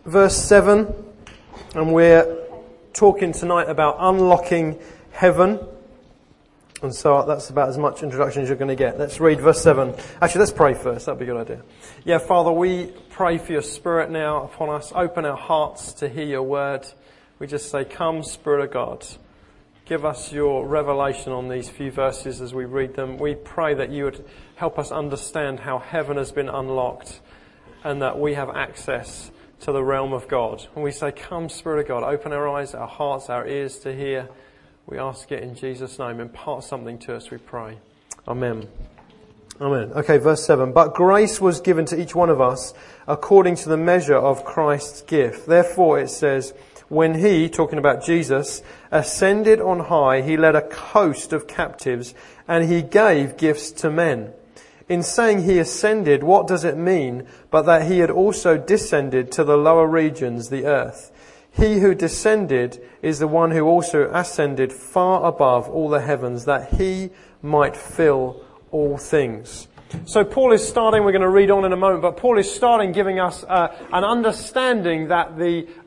verse 7, and we're talking tonight about unlocking heaven. And so that's about as much introduction as you're going to get. Let's read verse 7. Actually, let's pray first. That'd be a good idea. Yeah, Father, we pray for your Spirit now upon us. Open our hearts to hear your word. We just say, come, Spirit of God. Give us your revelation on these few verses as we read them. We pray that you would help us understand how heaven has been unlocked and that we have access to the realm of God. And we say, come, Spirit of God, open our eyes, our hearts, our ears to hear. We ask it in Jesus' name. Impart something to us, we pray. Amen. Amen. Okay, verse 7. But grace was given to each one of us according to the measure of Christ's gift. Therefore, it says, when he, talking about Jesus, ascended on high, he led a host of captives and he gave gifts to men. In saying he ascended, what does it mean but that he had also descended to the lower regions, the earth? He who descended is the one who also ascended far above all the heavens, that he might fill all things. So Paul is starting, we're going to read on in a moment, but Paul is starting giving us an understanding that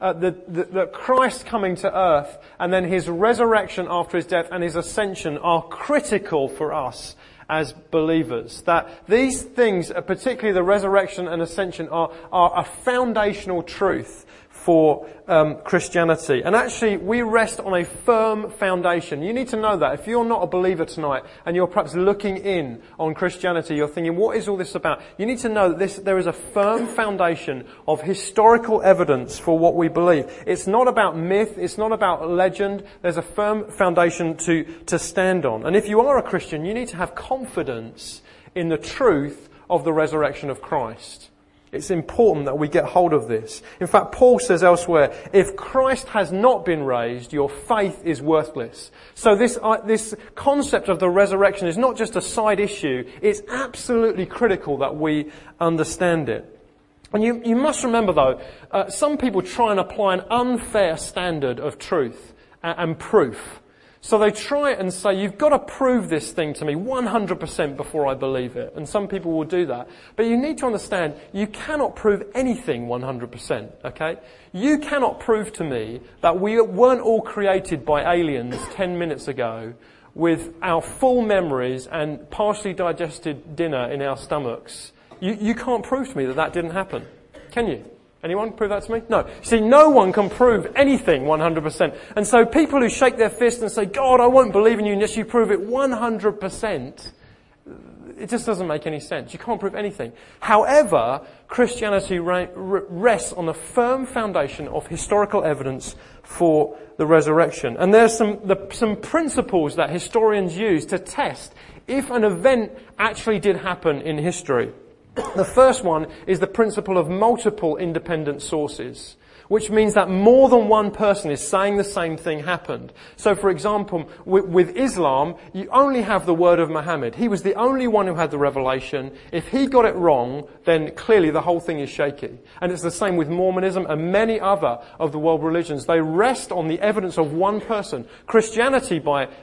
that Christ coming to earth and then his resurrection after his death and his ascension are critical for us as believers. That these things, particularly the resurrection and ascension, are a foundational truth for Christianity. And actually, we rest on a firm foundation. You need to know that. If you're not a believer tonight and you're perhaps looking in on Christianity, you're thinking, what is all this about? You need to know that there is a firm foundation of historical evidence for what we believe. It's not about myth. It's not about legend. There's a firm foundation to stand on. And if you are a Christian, you need to have confidence in the truth of the resurrection of Christ. It's important that we get hold of this. In fact, Paul says elsewhere, if Christ has not been raised, your faith is worthless. So this concept of the resurrection is not just a side issue. It's absolutely critical that we understand it. And you must remember though, some people try and apply an unfair standard of truth and proof. So they try and say, you've got to prove this thing to me 100% before I believe it. And some people will do that. But you need to understand, you cannot prove anything 100%, okay? You cannot prove to me that we weren't all created by aliens 10 minutes ago with our full memories and partially digested dinner in our stomachs. You can't prove to me that didn't happen. Can you? Anyone prove that to me? No. See, no one can prove anything 100%. And so people who shake their fist and say, God, I won't believe in you unless you prove it 100%, it just doesn't make any sense. You can't prove anything. However, Christianity rests on a firm foundation of historical evidence for the resurrection. And there's some principles that historians use to test if an event actually did happen in history. The first one is the principle of multiple independent sources, which means that more than one person is saying the same thing happened. So, for example, with Islam, you only have the word of Muhammad. He was the only one who had the revelation. If he got it wrong, then clearly the whole thing is shaky. And it's the same with Mormonism and many other of the world religions. They rest on the evidence of one person. Christianity,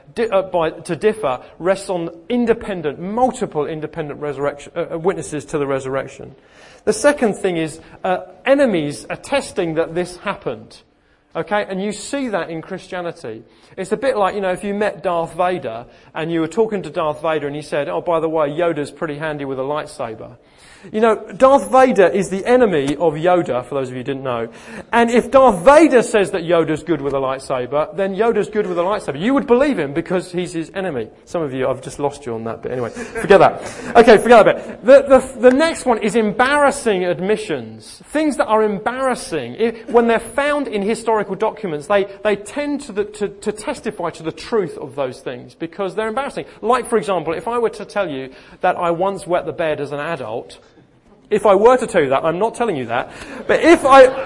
to differ, rests on multiple independent witnesses to the resurrection. The second thing is enemies attesting that this happened. Okay, and you see that in Christianity. It's a bit like, if you met Darth Vader and you were talking to Darth Vader and he said, oh, by the way, Yoda's pretty handy with a lightsaber. Darth Vader is the enemy of Yoda, for those of you who didn't know. And if Darth Vader says that Yoda's good with a lightsaber, then Yoda's good with a lightsaber. You would believe him because he's his enemy. Some of you, I've just lost you on that bit. Anyway, forget that. Okay, forget that bit. The next one is embarrassing admissions. Things that are embarrassing. When they're found in historical documents, they tend to testify to the truth of those things because they're embarrassing. Like, for example, if I were to tell you that I once wet the bed as an adult, if I were to tell you that, I'm not telling you that, but if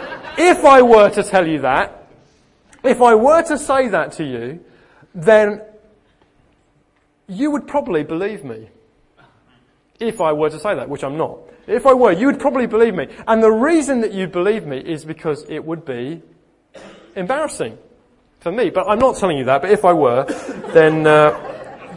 I were to tell you that, if I were to say that to you, then you would probably believe me. If I were to say that, which I'm not. If I were, you would probably believe me. And the reason that you'd believe me is because it would be embarrassing for me. But I'm not telling you that, but if I were, then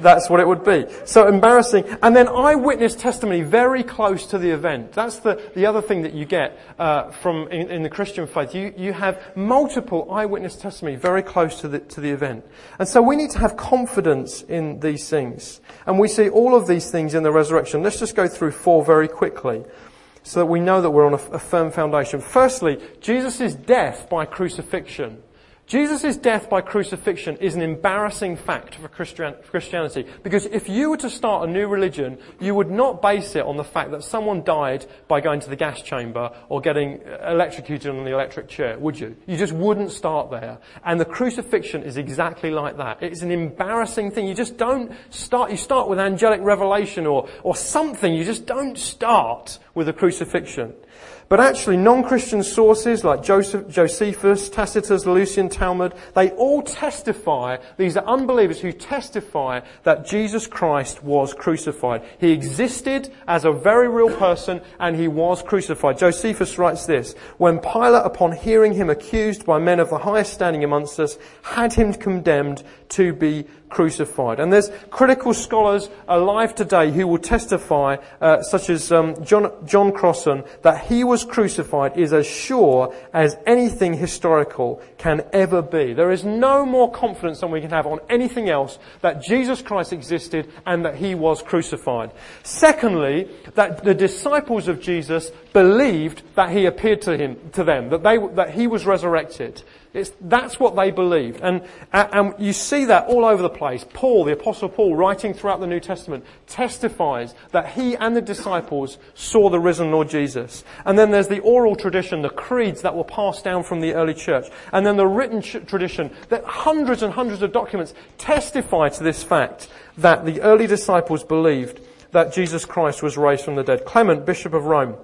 That's what it would be. So embarrassing. And then eyewitness testimony very close to the event. That's the other thing that you get from in the Christian faith. You have multiple eyewitness testimony very close to the event. And so we need to have confidence in these things. And we see all of these things in the resurrection. Let's just go through 4 very quickly, so that we know that we're on a firm foundation. Firstly, Jesus' death by crucifixion. Jesus' death by crucifixion is an embarrassing fact for Christianity. Because if you were to start a new religion, you would not base it on the fact that someone died by going to the gas chamber or getting electrocuted on the electric chair, would you? You just wouldn't start there. And the crucifixion is exactly like that. It's an embarrassing thing. You just don't start. You start with angelic revelation or something. You just don't start with the crucifixion. But actually, non-Christian sources like Josephus, Tacitus, Lucian, Talmud, they all testify, these are unbelievers who testify that Jesus Christ was crucified. He existed as a very real person and he was crucified. Josephus writes this: when Pilate, upon hearing him accused by men of the highest standing amongst us, had him condemned to be crucified. And there's critical scholars alive today who will testify, such as John Crossan, that he was crucified is as sure as anything historical can ever be. There is no more confidence than we can have on anything else that Jesus Christ existed and that he was crucified. Secondly, that the disciples of Jesus believed that he appeared to them, that he was resurrected. That's what they believed. And you see that all over the place. Paul, the Apostle Paul, writing throughout the New Testament, testifies that he and the disciples saw the risen Lord Jesus. And then there's the oral tradition, the creeds that were passed down from the early church. And then the written tradition, that hundreds and hundreds of documents testify to this fact that the early disciples believed that Jesus Christ was raised from the dead. Clement, Bishop of Rome,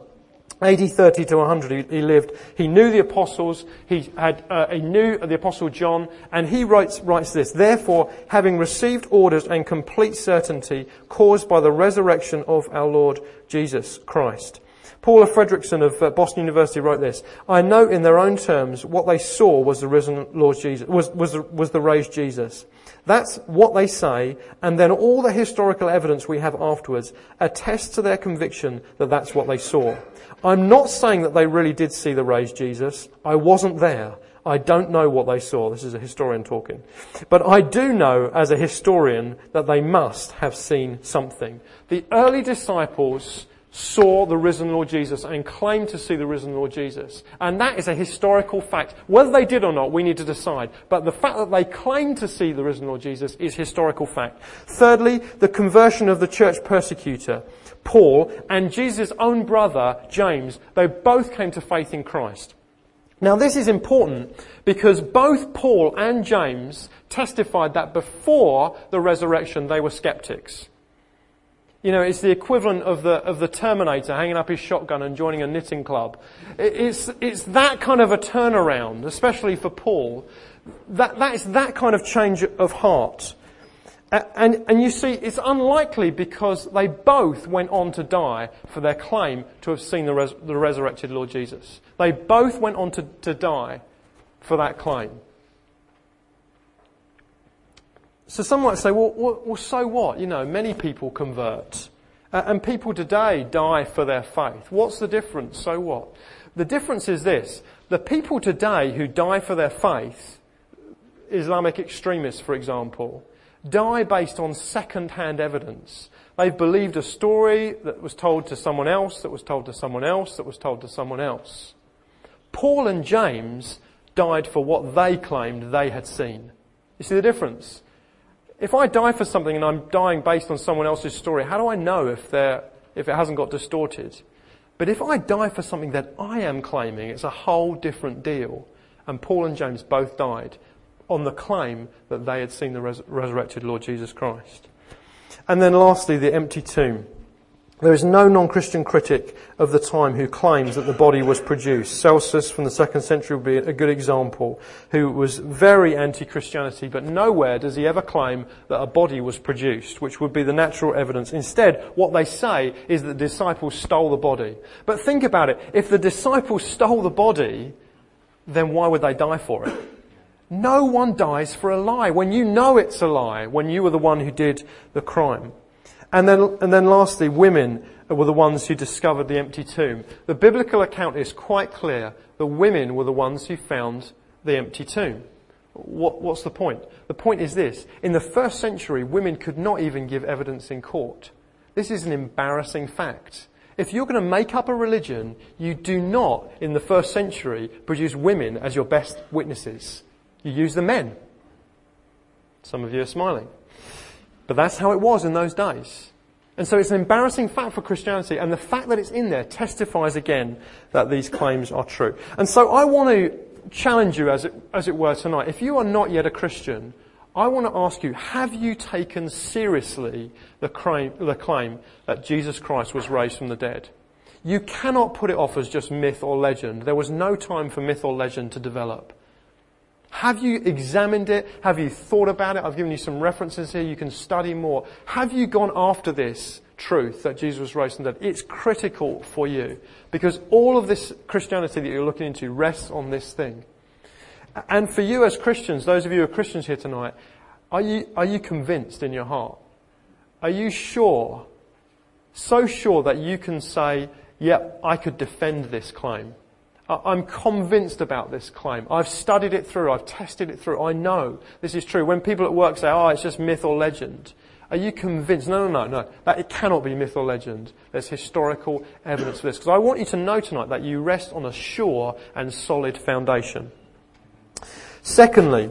AD 30 to 100, he lived. He knew the apostles. He knew the apostle John, and he writes this: therefore, having received orders and complete certainty caused by the resurrection of our Lord Jesus Christ. Paula Fredrickson of Boston University wrote this: I know in their own terms what they saw was the risen Lord Jesus, was the raised Jesus. That's what they say, and then all the historical evidence we have afterwards attests to their conviction that that's what they saw. I'm not saying that they really did see the raised Jesus. I wasn't there. I don't know what they saw. This is a historian talking. But I do know as a historian that they must have seen something. The early disciples saw the risen Lord Jesus and claimed to see the risen Lord Jesus. And that is a historical fact. Whether they did or not, we need to decide. But the fact that they claimed to see the risen Lord Jesus is historical fact. Thirdly, the conversion of the church persecutor, Paul, and Jesus' own brother, James, they both came to faith in Christ. Now this is important because both Paul and James testified that before the resurrection they were skeptics. You know, it's the equivalent of the Terminator hanging up his shotgun and joining a knitting club. It's that kind of a turnaround, especially for Paul. That is that kind of change of heart. And you see, it's unlikely because they both went on to die for their claim to have seen the resurrected Lord Jesus. They both went on to die for that claim. So some might say, well, so what? You know, many people convert. And people today die for their faith. What's the difference? So what? The difference is this. The people today who die for their faith, Islamic extremists, for example, die based on second-hand evidence. They've believed a story that was told to someone else, that was told to someone else, that was told to someone else. Paul and James died for what they claimed they had seen. You see the difference? If I die for something and I'm dying based on someone else's story, how do I know if it hasn't got distorted? But if I die for something that I am claiming, it's a whole different deal. And Paul and James both died on the claim that they had seen the resurrected Lord Jesus Christ. And then lastly, the empty tomb. There is no non-Christian critic of the time who claims that the body was produced. Celsus from the 2nd century would be a good example, who was very anti-Christianity, but nowhere does he ever claim that a body was produced, which would be the natural evidence. Instead, what they say is that the disciples stole the body. But think about it. If the disciples stole the body, then why would they die for it? No one dies for a lie when you know it's a lie, when you were the one who did the crime. And then lastly, women were the ones who discovered the empty tomb. The biblical account is quite clear. The women were the ones who found the empty tomb. What's the point? The point is this. In the first century, women could not even give evidence in court. This is an embarrassing fact. If you're going to make up a religion, you do not, in the first century, produce women as your best witnesses. You use the men. Some of you are smiling. But that's how it was in those days. And so it's an embarrassing fact for Christianity, and the fact that it's in there testifies again that these claims are true. And so I want to challenge you, as it were, tonight. If you are not yet a Christian, I want to ask you, have you taken seriously the claim that Jesus Christ was raised from the dead? You cannot put it off as just myth or legend. There was no time for myth or legend to develop. Have you examined it? Have you thought about it? I've given you some references here. You can study more. Have you gone after this truth that Jesus was raised from the dead? It's critical for you, because all of this Christianity that you're looking into rests on this thing. And for you as Christians, those of you who are Christians here tonight, are you convinced in your heart? Are you sure? So sure that you can say, yep, I could defend this claim. I'm convinced about this claim. I've studied it through. I've tested it through. I know this is true. When people at work say, oh, it's just myth or legend, are you convinced? No. That it cannot be myth or legend. There's historical evidence for this. Because I want you to know tonight that you rest on a sure and solid foundation. Secondly,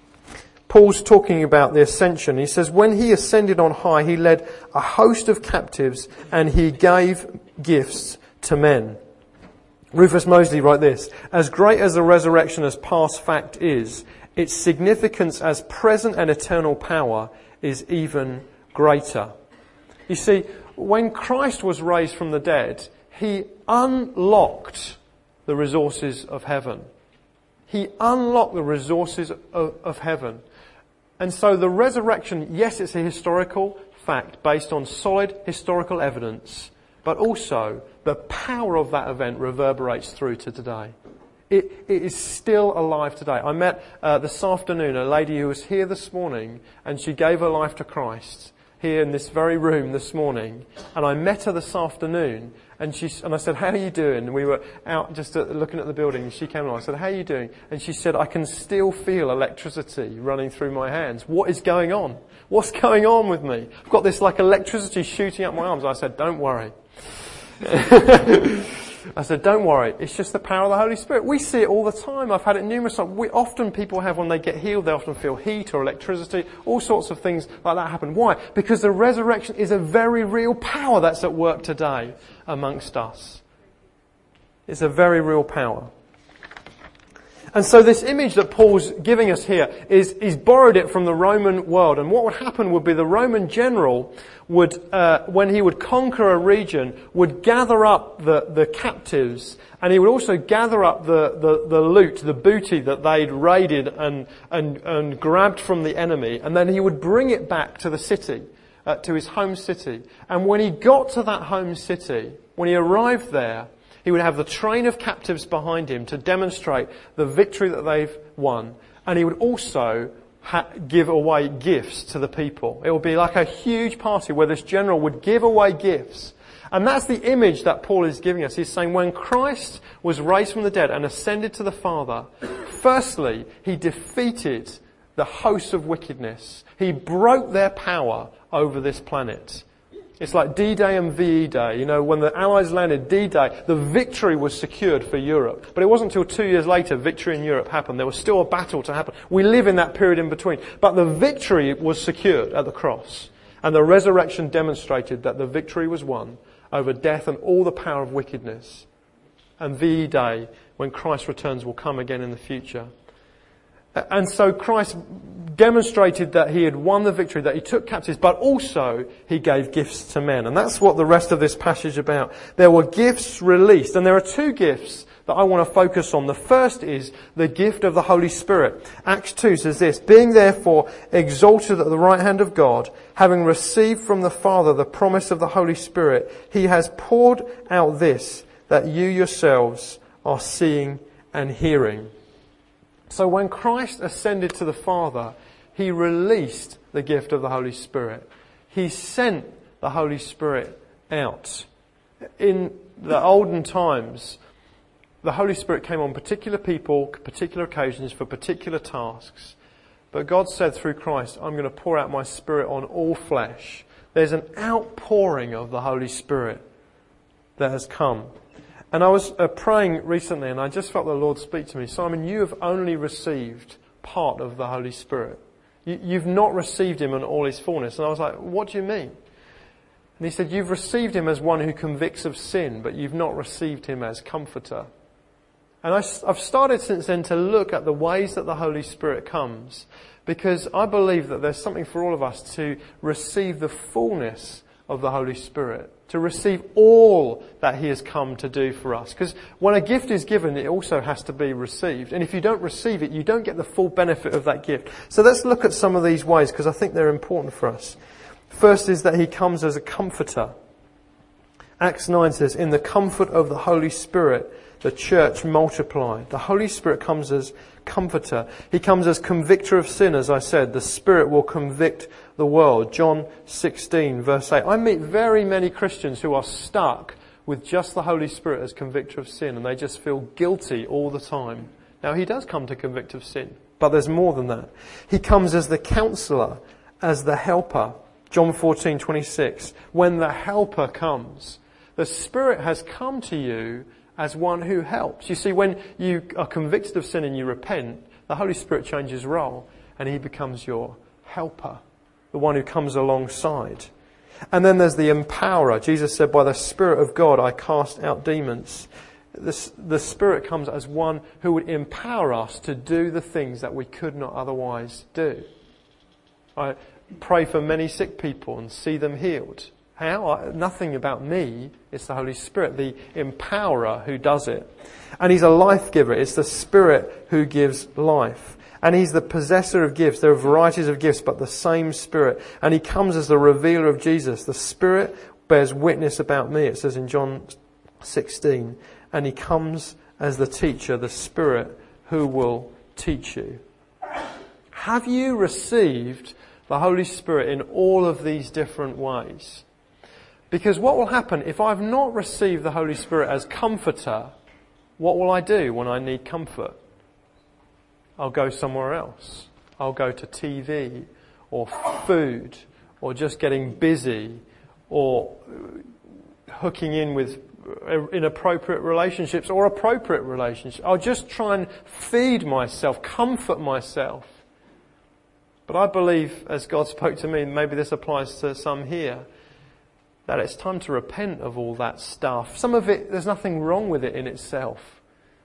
Paul's talking about the ascension. He says, when he ascended on high, he led a host of captives and he gave gifts to men. Rufus Mosley wrote this: as great as the resurrection as past fact is, its significance as present and eternal power is even greater. You see, when Christ was raised from the dead, he unlocked the resources of heaven. He unlocked the resources of heaven. And so the resurrection, yes, it's a historical fact based on solid historical evidence, but also the power of that event reverberates through to today. It is still alive today. I met this afternoon a lady who was here this morning, and she gave her life to Christ here in this very room this morning. And I met her this afternoon, and I said, how are you doing? And we were out just looking at the building, and she came along. I said, how are you doing? And she said, I can still feel electricity running through my hands. What is going on? What's going on with me? I've got this like electricity shooting up my arms. I said, don't worry. I said, don't worry, it's just the power of the Holy Spirit. We see it all the time. I've had it numerous times. Often people have, when they get healed, they often feel heat or electricity, all sorts of things like that happen. Why? Because the resurrection is a very real power that's at work today amongst us. It's a very real power. And so this image that Paul's giving us here he's borrowed it from the Roman world. And what would happen would be the Roman general would, when he would conquer a region, would gather up the captives, and he would also gather up the loot, the booty that they'd raided and grabbed from the enemy, and then he would bring it back to the city, to his home city. And when he got to that home city, when he arrived there, he would have the train of captives behind him to demonstrate the victory that they've won. And he would also give away gifts to the people. It would be like a huge party where this general would give away gifts. And that's the image that Paul is giving us. He's saying when Christ was raised from the dead and ascended to the Father, firstly, he defeated the hosts of wickedness. He broke their power over this planet. It's like D-Day and VE Day. You know, when the Allies landed D-Day, the victory was secured for Europe. But it wasn't until 2 years later victory in Europe happened. There was still a battle to happen. We live in that period in between. But the victory was secured at the cross. And the resurrection demonstrated that the victory was won over death and all the power of wickedness. And VE Day, when Christ returns, will come again in the future. And so Christ demonstrated that he had won the victory, that he took captives, but also he gave gifts to men. And that's what the rest of this passage is about. There were gifts released, and there are two gifts that I want to focus on. The first is the gift of the Holy Spirit. Acts 2 says this: being therefore exalted at the right hand of God, having received from the Father the promise of the Holy Spirit, he has poured out this, that you yourselves are seeing and hearing. So when Christ ascended to the Father, he released the gift of the Holy Spirit. He sent the Holy Spirit out. In the olden times, the Holy Spirit came on particular people, particular occasions, for particular tasks. But God said through Christ, I'm going to pour out my Spirit on all flesh. There's an outpouring of the Holy Spirit that has come. And I was praying recently, and I just felt the Lord speak to me. Simon, you have only received part of the Holy Spirit. You've not received him in all his fullness. And I was like, what do you mean? And he said, you've received him as one who convicts of sin, but you've not received him as comforter. And I've started since then to look at the ways that the Holy Spirit comes, because I believe that there's something for all of us to receive the fullness of the Holy Spirit, to receive all that he has come to do for us. Because when a gift is given, it also has to be received. And if you don't receive it, you don't get the full benefit of that gift. So let's look at some of these ways, because I think they're important for us. First is that he comes as a comforter. Acts 9 says, in the comfort of the Holy Spirit, the church multiplied. The Holy Spirit comes as comforter. He comes as convictor of sin, as I said. The Spirit will convict the world. John 16, verse 8. I meet very many Christians who are stuck with just the Holy Spirit as convictor of sin, and they just feel guilty all the time. Now, he does come to convict of sin, but there's more than that. He comes as the counselor, as the helper. John 14:26. When the helper comes, the Spirit has come to you as one who helps. You see, when you are convicted of sin and you repent, the Holy Spirit changes role and he becomes your helper, the one who comes alongside. And then there's the empowerer. Jesus said, by the Spirit of God I cast out demons. The Spirit comes as one who would empower us to do the things that we could not otherwise do. I pray for many sick people and see them healed. How? Nothing about me. It's the Holy Spirit, the empowerer, who does it. And he's a life giver. It's the Spirit who gives life. And he's the possessor of gifts. There are varieties of gifts, but the same Spirit. And he comes as the revealer of Jesus. The Spirit bears witness about me, it says in John 16. And he comes as the teacher, the Spirit who will teach you. Have you received the Holy Spirit in all of these different ways? Because what will happen if I've not received the Holy Spirit as comforter? What will I do when I need comfort? I'll go somewhere else. I'll go to TV or food or just getting busy or hooking in with inappropriate relationships or appropriate relationships. I'll just try and feed myself, comfort myself. But I believe, as God spoke to me, maybe this applies to some here, that it's time to repent of all that stuff. Some of it, there's nothing wrong with it in itself.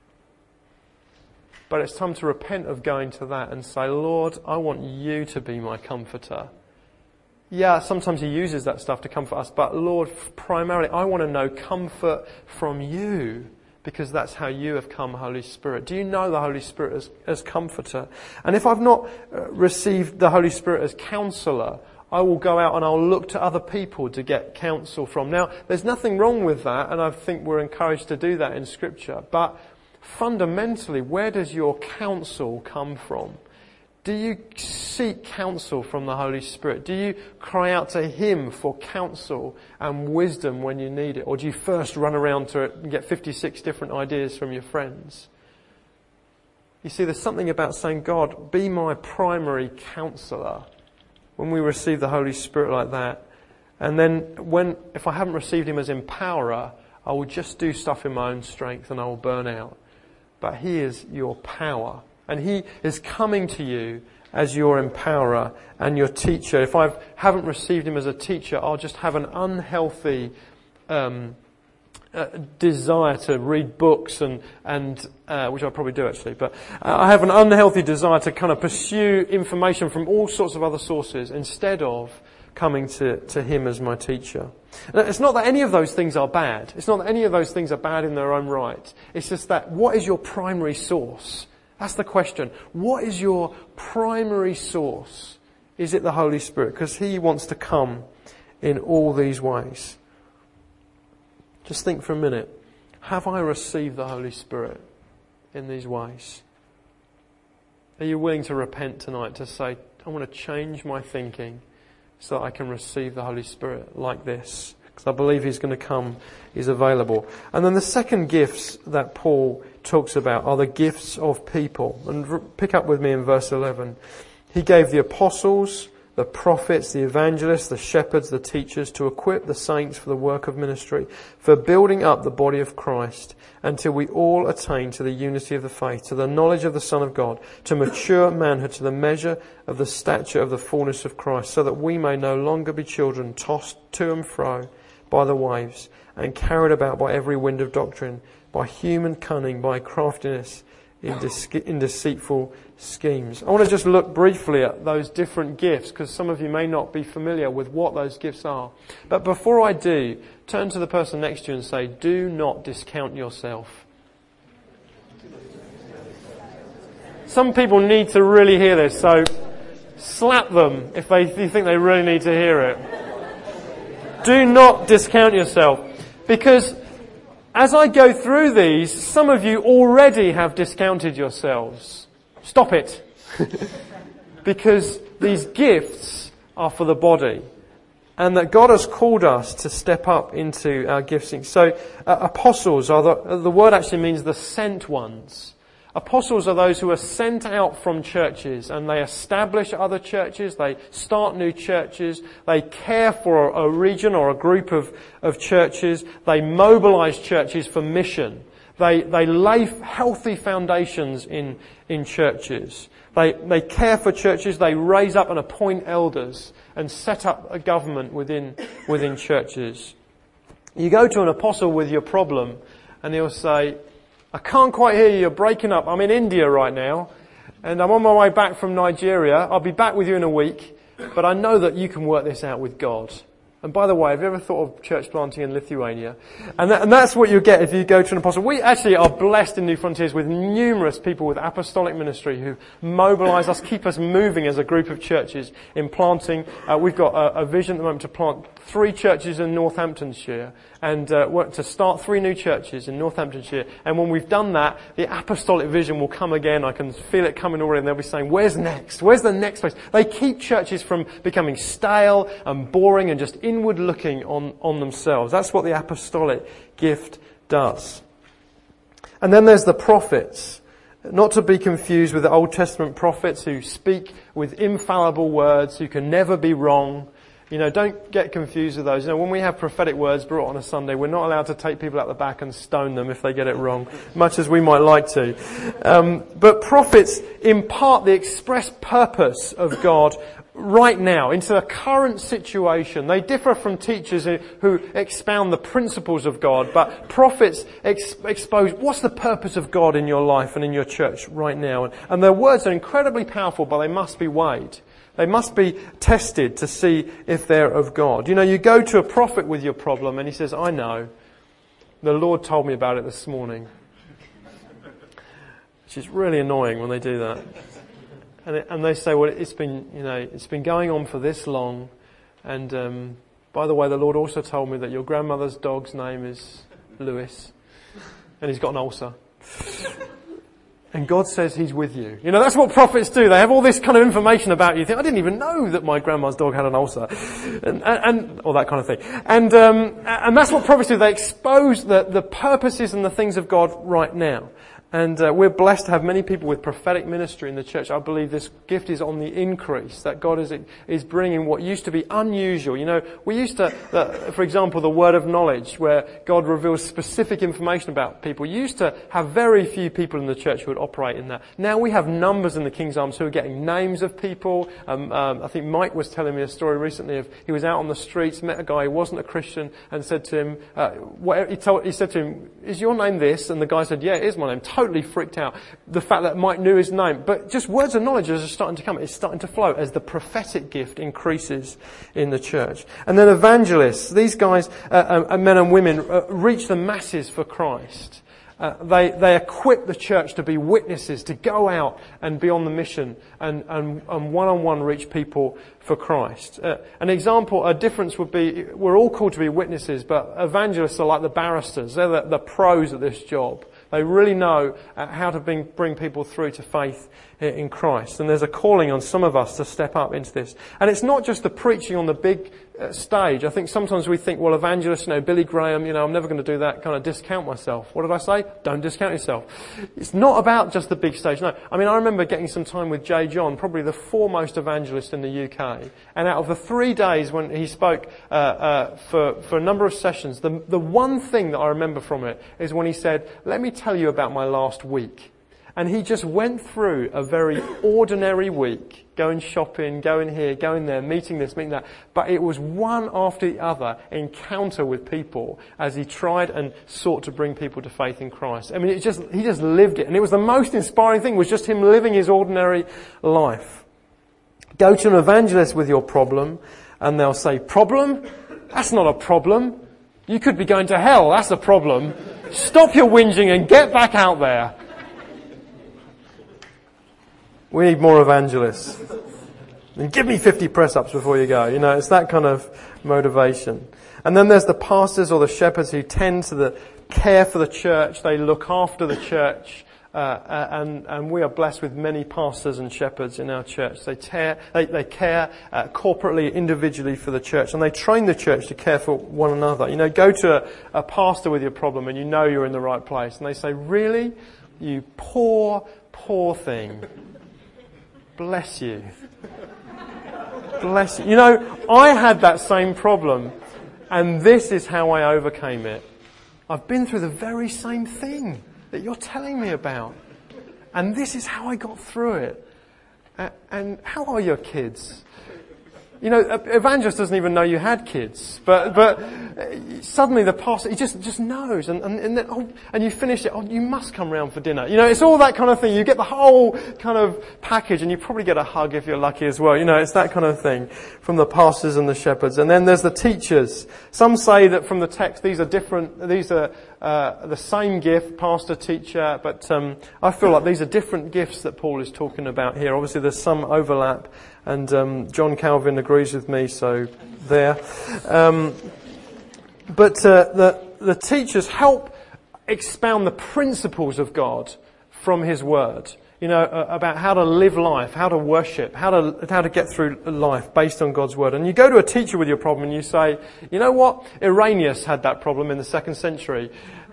But it's time to repent of going to that and say, Lord, I want you to be my comforter. Yeah, sometimes he uses that stuff to comfort us, but Lord, primarily, I want to know comfort from you, because that's how you have come, Holy Spirit. Do you know the Holy Spirit as comforter? And if I've not received the Holy Spirit as counselor, I will go out and I'll look to other people to get counsel from. Now, there's nothing wrong with that, and I think we're encouraged to do that in Scripture. But fundamentally, where does your counsel come from? Do you seek counsel from the Holy Spirit? Do you cry out to him for counsel and wisdom when you need it? Or do you first run around to it and get 56 different ideas from your friends? You see, there's something about saying, God, be my primary counsellor. When we receive the Holy Spirit like that. And then if I haven't received him as empowerer, I will just do stuff in my own strength and I will burn out. But he is your power. And he is coming to you as your empowerer and your teacher. If I haven't received him as a teacher, I'll just have an unhealthy desire to read books and which I probably do actually, but I have an unhealthy desire to kind of pursue information from all sorts of other sources instead of coming to him as my teacher. It's not that any of those things are bad. It's not that any of those things are bad in their own right. It's just that, what is your primary source? That's the question. What is your primary source? Is it the Holy Spirit? Because he wants to come in all these ways. Just think for a minute. Have I received the Holy Spirit in these ways? Are you willing to repent tonight, to say, I want to change my thinking so that I can receive the Holy Spirit like this? Because I believe He's going to come, He's available. And then the second gifts that Paul talks about are the gifts of people. And pick up with me in verse 11. He gave the apostles, the prophets, the evangelists, the shepherds, the teachers to equip the saints for the work of ministry, for building up the body of Christ, until we all attain to the unity of the faith, to the knowledge of the Son of God, to mature manhood, to the measure of the stature of the fullness of Christ, so that we may no longer be children tossed to and fro by the waves and carried about by every wind of doctrine, by human cunning, by craftiness, in deceitful schemes. I want to just look briefly at those different gifts, because some of you may not be familiar with what those gifts are. But before I do, turn to the person next to you and say, do not discount yourself. Some people need to really hear this, so slap them if you think they really need to hear it. Do not discount yourself, because as I go through these, some of you already have discounted yourselves. Stop it. Because these gifts are for the body. And that God has called us to step up into our gifting. So apostles are the word actually means the sent ones. Apostles are those who are sent out from churches, and they establish other churches, they start new churches, they care for a region or a group of churches, they mobilize churches for mission. They lay healthy foundations in churches. They care for churches, they raise up and appoint elders and set up a government within churches. You go to an apostle with your problem and he'll say, I can't quite hear you, you're breaking up. I'm in India right now, and I'm on my way back from Nigeria. I'll be back with you in a week, but I know that you can work this out with God. And by the way, have you ever thought of church planting in Lithuania? And that's what you get if you go to an apostle. We actually are blessed in New Frontiers with numerous people with apostolic ministry who mobilise us, keep us moving as a group of churches in planting. We've got a vision at the moment to plant 3 churches in Northamptonshire, and to start 3 new churches in Northamptonshire. And when we've done that, the apostolic vision will come again. I can feel it coming already, and they'll be saying, where's next? Where's the next place? They keep churches from becoming stale and boring and just inward looking on themselves. That's what the apostolic gift does. And then there's the prophets. Not to be confused with the Old Testament prophets who speak with infallible words, who can never be wrong. You know, don't get confused with those. You know, when we have prophetic words brought on a Sunday, we're not allowed to take people out the back and stone them if they get it wrong, much as we might like to. But prophets impart the express purpose of God right now into a current situation. They differ from teachers who expound the principles of God, but prophets expose what's the purpose of God in your life and in your church right now. And their words are incredibly powerful, but they must be weighed. They must be tested to see if they're of God. You know, you go to a prophet with your problem and he says, I know. The Lord told me about it this morning. Which is really annoying when they do that. And they say, well, it's been going on for this long. And by the way, the Lord also told me that your grandmother's dog's name is Lewis. And he's got an ulcer. And God says He's with you. You know, that's what prophets do. They have all this kind of information about you. You think, I didn't even know that my grandma's dog had an ulcer. And all that kind of thing. And that's what prophets do. They expose the purposes and the things of God right now. And we're blessed to have many people with prophetic ministry in the church. I believe this gift is on the increase, that God is bringing what used to be unusual. You know, we used to, for example, the word of knowledge, where God reveals specific information about people. You used to have very few people in the church who would operate in that. Now we have numbers in the King's Arms who are getting names of people. I think Mike was telling me a story recently of he was out on the streets, met a guy who wasn't a Christian, and said to him, he said to him, is your name this? And the guy said, yeah, it is my name. Totally freaked out. The fact that Mike knew his name. But just words of knowledge are starting to come. It's starting to flow as the prophetic gift increases in the church. And then evangelists. These guys, men and women, reach the masses for Christ. They equip the church to be witnesses, to go out and be on the mission and one-on-one reach people for Christ. An example, a difference would be, we're all called to be witnesses, but evangelists are like the barristers. They're the pros at this job. They really know how to bring people through to faith in Christ. And there's a calling on some of us to step up into this. And it's not just the preaching on the big stage. I think sometimes we think, well, evangelists, Billy Graham, I'm never going to do that, kind of discount myself. What did I say? Don't discount yourself. It's not about just the big stage. No. I remember getting some time with J. John, probably the foremost evangelist in the UK. And out of the 3 days when he spoke for a number of sessions, the one thing that I remember from it is when he said, let me tell you about my last week. And he just went through a very ordinary week, going shopping, going here, going there, meeting this, meeting that. But it was one after the other encounter with people as he tried and sought to bring people to faith in Christ. He just lived it. And it was the most inspiring thing, was just him living his ordinary life. Go to an evangelist with your problem and they'll say, problem? That's not a problem. You could be going to hell. That's a problem. Stop your whinging and get back out there. We need more evangelists. And give me 50 press-ups before you go. It's that kind of motivation. And then there's the pastors or the shepherds who tend to care for the church. They look after the church. And we are blessed with many pastors and shepherds in our church. They care corporately, individually for the church. And they train the church to care for one another. Go to a pastor with your problem and you're in the right place. And they say, really? You poor, poor thing. Bless you. Bless you. I had that same problem, and this is how I overcame it. I've been through the very same thing that you're telling me about, and this is how I got through it. And how are your kids? Evangelist doesn't even know you had kids, but suddenly the pastor, he just knows, and then, and you finish it, you must come round for dinner. It's all that kind of thing. You get the whole kind of package, and you probably get a hug if you're lucky as well. It's that kind of thing from the pastors and the shepherds. And then there's the teachers. Some say that from the text, these are different, these are the same gift, pastor, teacher, but I feel like these are different gifts that Paul is talking about here. Obviously there's some overlap. And John Calvin agrees with me, so there. But the teachers help expound the principles of God from His Word. About how to live life, how to worship, how to get through life based on God's Word. And you go to a teacher with your problem and you say, you know what? Irenaeus had that problem in the 2nd century,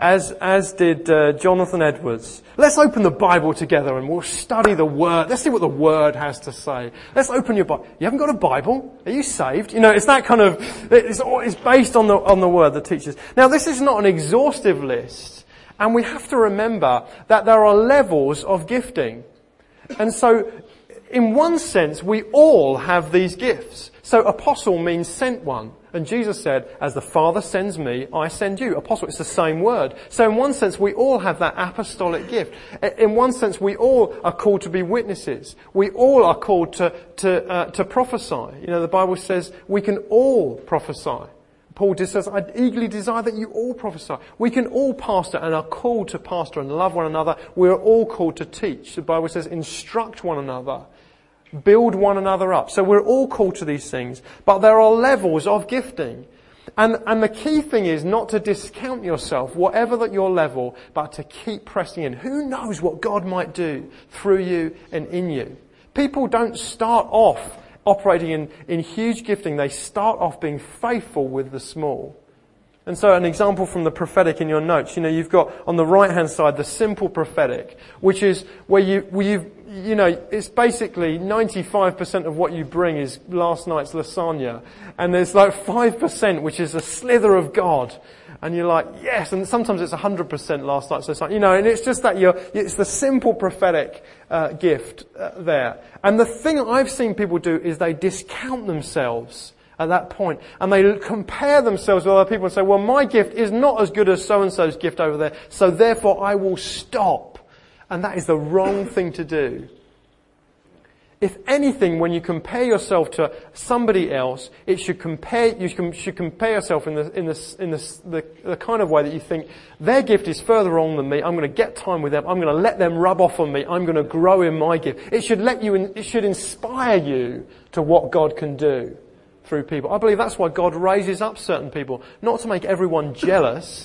as did Jonathan Edwards. Let's open the Bible together and we'll study the Word. Let's see what the Word has to say. Let's open your Bible. You haven't got a Bible? Are you saved? It's that kind of, it's based on the Word, the teachers. Now this is not an exhaustive list. And we have to remember that there are levels of gifting. And so, in one sense, we all have these gifts. So, apostle means sent one. And Jesus said, as the Father sends me, I send you. Apostle, it's the same word. So, in one sense, we all have that apostolic gift. In one sense, we all are called to be witnesses. We all are called to prophesy. The Bible says we can all prophesy. Paul just says, I eagerly desire that you all prophesy. We can all pastor and are called to pastor and love one another. We are all called to teach. The Bible says, instruct one another. Build one another up. So we're all called to these things. But there are levels of gifting. And the key thing is not to discount yourself, whatever that your level, but to keep pressing in. Who knows what God might do through you and in you? People don't start off operating in huge gifting. They start off being faithful with the small. And so an example from the prophetic in your notes, you've got on the right hand side the simple prophetic, which is where it's basically 95% of what you bring is last night's lasagna. And there's like 5% which is a slither of God. And you're like, yes, and sometimes it's 100% last night's lasagna. And it's just that it's the simple prophetic gift there. And the thing I've seen people do is they discount themselves at that point. And they compare themselves with other people and say, well, my gift is not as good as so-and-so's gift over there, so therefore I will stop. And that is the wrong thing to do. If anything, when you compare yourself to somebody else, you should compare yourself in the kind of way that you think their gift is further on than me. I'm going to get time with them. I'm going to let them rub off on me. I'm going to grow in my gift. It should inspire you to what God can do through people. I believe that's why God raises up certain people, not to make everyone jealous,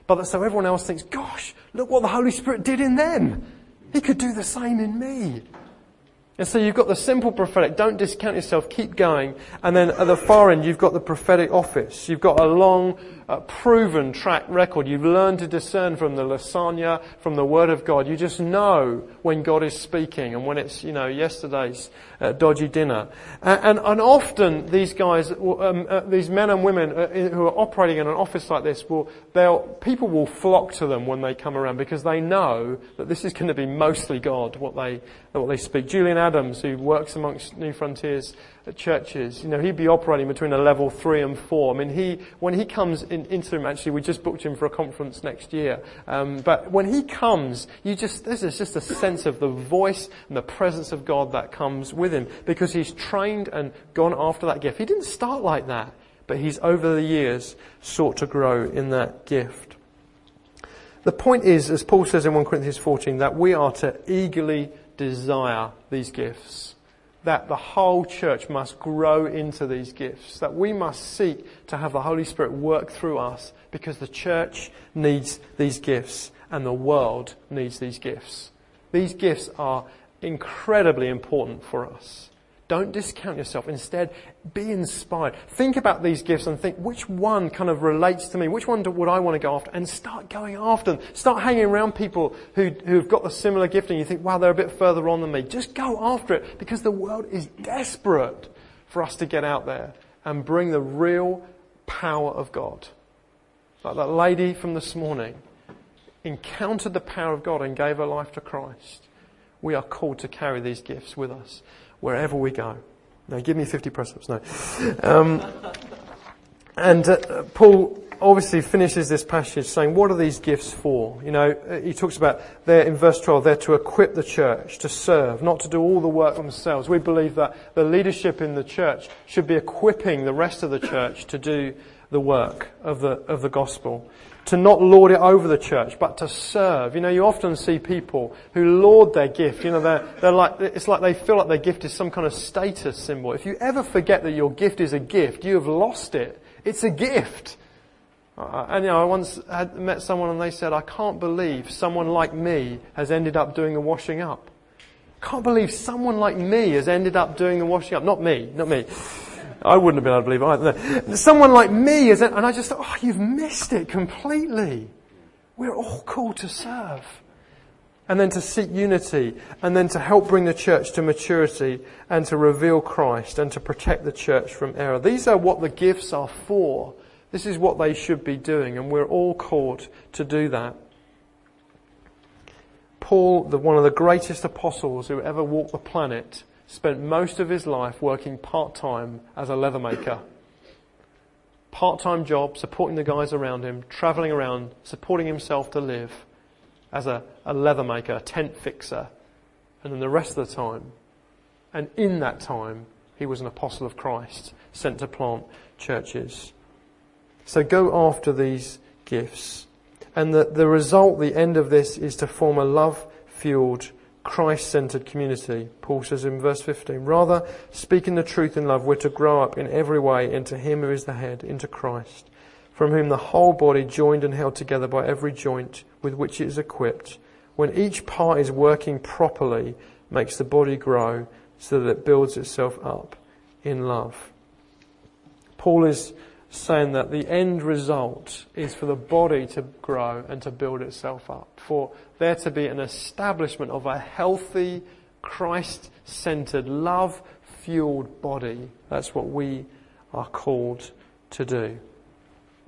but so everyone else thinks, gosh, look what the Holy Spirit did in them. He could do the same in me. And so you've got the simple prophetic, don't discount yourself, keep going. And then at the far end, you've got the prophetic office. You've got a long, proven track record. You've learned to discern from the lasagna, from the Word of God. You just know when God is speaking and when it's, yesterday's dodgy dinner. And often these guys, these men and women who are operating in an office like this, people will flock to them when they come around because they know that this is going to be mostly God, what they speak. Julian Adams, who works amongst New Frontiers churches, he'd be operating between a level 3 and 4. I mean, when he comes into him, actually, we just booked him for a conference next year. But when he comes, there's just a sense of the voice and the presence of God that comes with him because he's trained and gone after that gift. He didn't start like that, but he's over the years sought to grow in that gift. The point is, as Paul says in 1 Corinthians 14, that we are to eagerly desire these gifts. That the whole church must grow into these gifts. That we must seek to have the Holy Spirit work through us because the church needs these gifts and the world needs these gifts. These gifts are incredibly important for us. Don't discount yourself. Instead, be inspired. Think about these gifts and think, which one kind of relates to me? Which one would I want to go after? And start going after them. Start hanging around people who've got the similar gift and you think, wow, they're a bit further on than me. Just go after it because the world is desperate for us to get out there and bring the real power of God. Like that lady from this morning encountered the power of God and gave her life to Christ. We are called to carry these gifts with us wherever we go. No, give me 50 press-ups, no. Paul obviously finishes this passage saying, what are these gifts for? He talks about there in verse 12, they're to equip the church, to serve, not to do all the work themselves. We believe that the leadership in the church should be equipping the rest of the church to do the work of the gospel. To not lord it over the church, but to serve. You often see people who lord their gift. They're like, it's like they feel like their gift is some kind of status symbol. If you ever forget that your gift is a gift, you have lost it. It's a gift. I once had met someone and they said, I can't believe someone like me has ended up doing the washing up. Can't believe someone like me has ended up doing the washing up. Not me. I wouldn't have been able to believe it either. Someone like me is, and I just thought, you've missed it completely. We're all called to serve. And then to seek unity, and then to help bring the church to maturity, and to reveal Christ, and to protect the church from error. These are what the gifts are for. This is what they should be doing, and we're all called to do that. Paul, one of the greatest apostles who ever walked the planet, spent most of his life working part-time as a leather maker. Part-time job, supporting the guys around him, travelling around, supporting himself to live as a leather maker, a tent fixer. And then the rest of the time, and in that time, he was an apostle of Christ, sent to plant churches. So go after these gifts. And the result, the end of this, is to form a love-fueled, Christ-centered community. Paul says in verse 15, rather, speaking the truth in love, we're to grow up in every way into him who is the head, into Christ, from whom the whole body, joined and held together by every joint with which it is equipped, when each part is working properly, makes the body grow so that it builds itself up in love. Paul is saying that the end result is for the body to grow and to build itself up, for there to be an establishment of a healthy, Christ-centered, love-fueled body. That's what we are called to do.